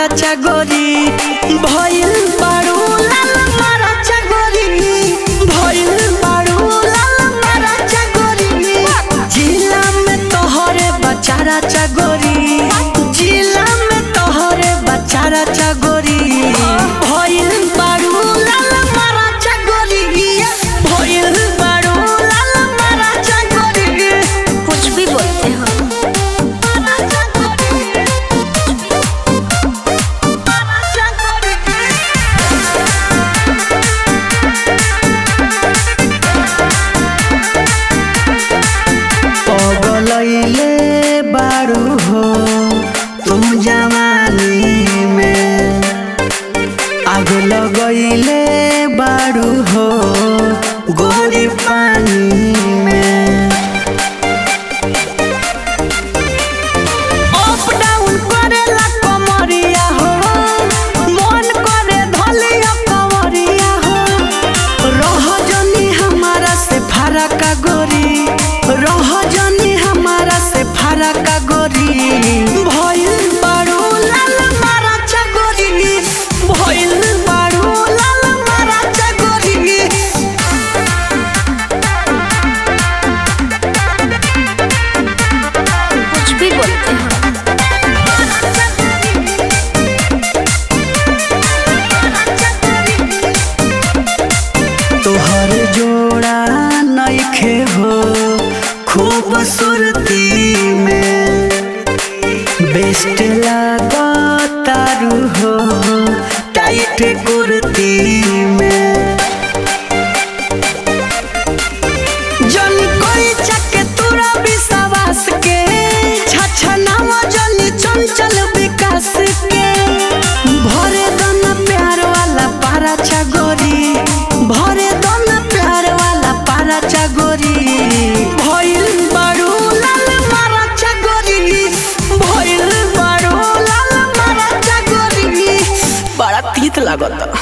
मारा चागोरी भइल बारू लाल मारा चागोरी भइल बारू लाल मारा चागोरी जिला में तोहरे बचारा चागोरी जिला में तोहरे बचारा चागोरी भइल बारू लाल मारा चागोरी भइल बारू लाल मारा चागोरी। कुछ भी बोलते हो। पगलैले बारू हो तुम जवानी में आग लगैले बारू हो गोरी पानी में अप डाउन करेला कमरिया हो मन करे धलिया कमरिया हो रह जनी हमारा से फरक गोरी रह जनी हमारा से फरक गोरी भइल बारू लाल मारा चागोरी भइल बारू लाल मारा चागोरी। कुछ भी बोलते हो। तोहर जोड़ा नइखे हो खूबसूरती में बेस्ट लागतारू हो टाइट कुर्ती में जन कोई चके तोरा विश्वास के छछनावा जनी चंचल विकास के भरे दन प्यार वाला पारा चागोरी भरे दन प्यार वाला पारा चागोरी भइल बारू लाल मारा चागोरी भइल बारू लाल मारा चागोरी बड़ा तीत लागता।